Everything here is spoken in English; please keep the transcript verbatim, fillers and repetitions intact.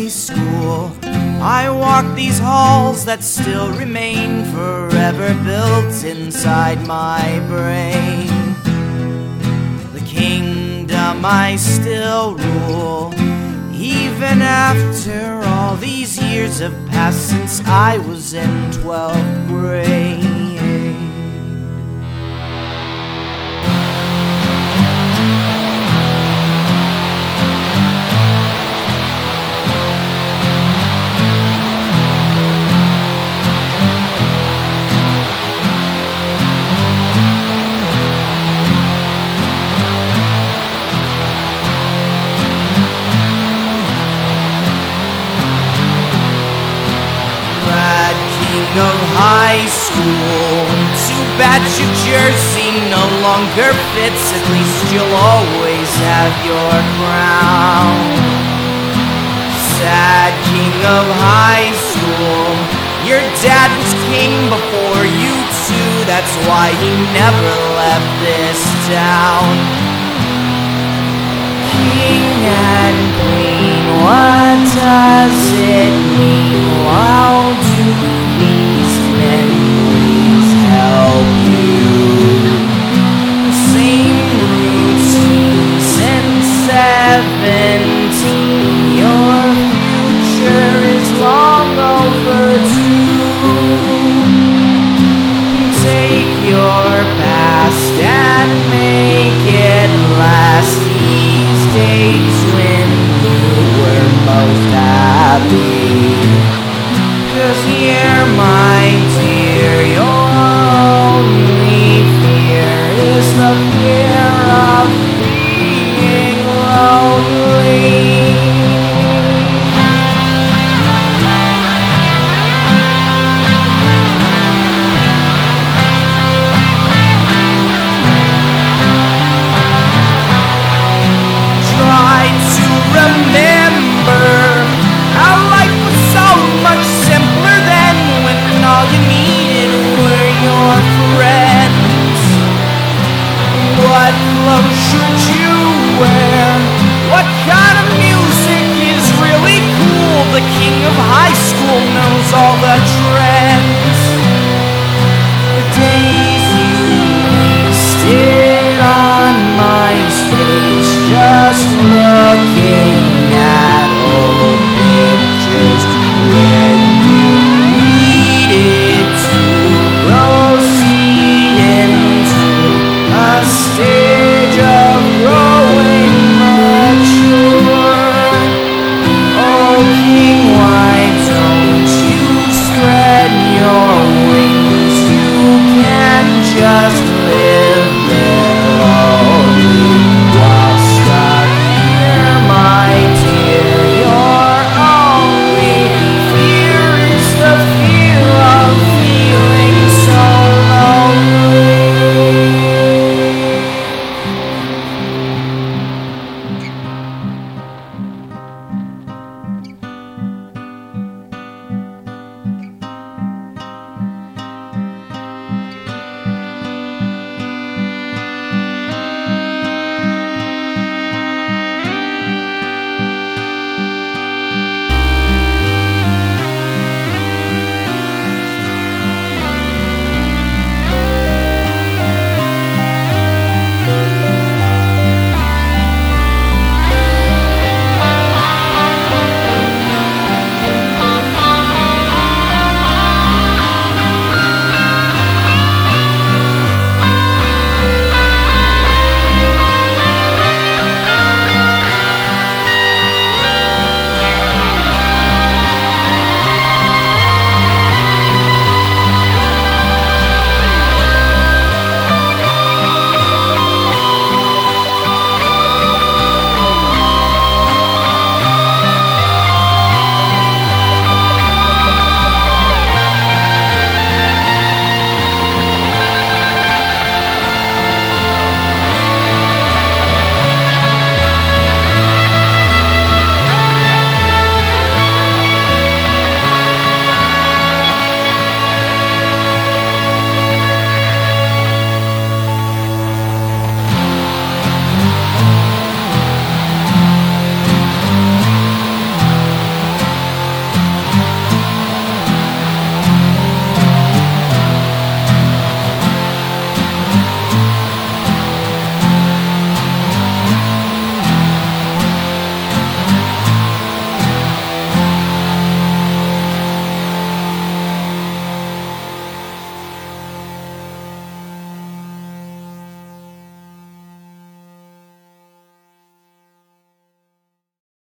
high school, I walk these halls that still remain forever built inside my brain. The kingdom I still rule, even after all these years have passed since I was in twelfth grade. Of high school, too bad your jersey no longer fits. At least you'll always have your crown. Sad king of high school, your dad was king before you too. That's why he never left this town. King and queen, what does it mean? How do these memories help you? Same routine since seventeen. Your future is long overdue. Take your past and make it last. These days when you were most happy. 'Cause here, my dear, your only fear is the fear of being lonely. Try to remember how life was so much simpler then, when all you needed were your friends. What clothes should you wear? What kind of music is really cool? The king of high school knows all the trends.